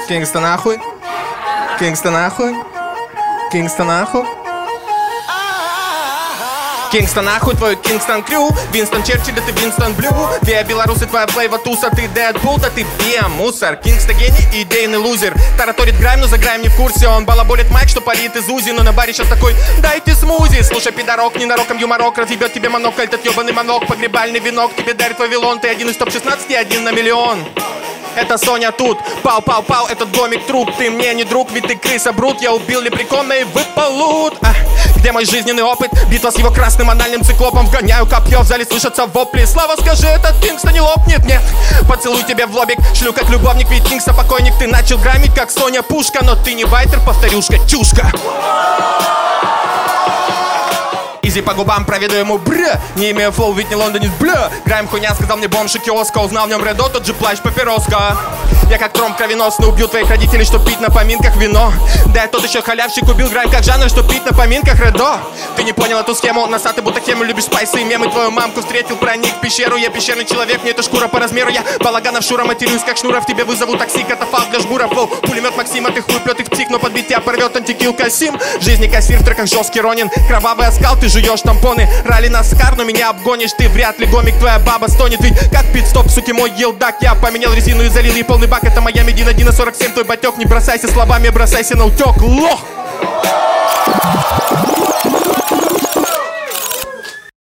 Кингстон нахуй. Кингстон нахуй. Кингстон нахуй. Кингстон нахуй, твой Кингстон Крю. Винстон Черчилль, да ты Винстон Блю. Вея белорусы, твоя плейва туса. Ты Дэдпул, да ты Пиа мусор. Кингстон гений и идейный лузер. Тараторит грайм, но за грайм не в курсе. Он балаболит майк, что парит из УЗИ. Но на баре сейчас такой: дайте смузи. Слушай, пидорок, ненароком юморок разъебет тебе монокль. Этот ебаный манок, погребальный венок тебе дарит Вавилон. Ты один из топ-16 и один на миллион. Это Соня тут, пау-пау-пау, этот домик труп. Ты мне не друг, ведь ты крыса брут. Я убил лепрекона и выпал лут. Где мой жизненный опыт? Битва с его красным анальным циклопом. Вгоняю копье, в зале слышатся вопли. Слава, скажи, этот Кингстон не лопнет? Нет, поцелуй тебе в лобик. Шлю как любовник, ведь Кингстон покойник. Ты начал грамить, как Соня Пушка. Но ты не байтер, повторюшка, чушка. Изи по губам, проведу ему бля. Не имею флоу, ведь не лондонец, бля. Грайм хуйня, сказал мне бомж и киоска. Узнал в нем редо, тот же плащ папироска. Я как Тром кровеносный убью твоих родителей, чтоб пить на поминках вино. Да я тот еще халявщик, убил грайм как жанр, чтоб пить на поминках редо. Ты не понял эту схему, носатый будто хему. Любишь спайсы и мемы, твою мамку встретил, проник в пещеру. Я пещерный человек, мне эта шкура по размеру. Я балаганов Шура, матерюсь как Шнуров. Тебе вызову такси, катафалк для жгуров. Воу, пулемет Максима, ты хуй плет их птик, но подбить тебя порвет антикил Касим. В жизни кассир, в треках жесткий Ронин. Кровавый оскал, ты жуешь тампоны. Ралли Наскар, но меня обгонишь ты вряд ли. Гомик, твоя баба стонет, ведь как пит-стоп, суки, мой елдак. Я поменял резину и залил ей полный бак. Это моя Медина, Дина 47, твой батек. Не бросайся словами, бросайся на утек, лох.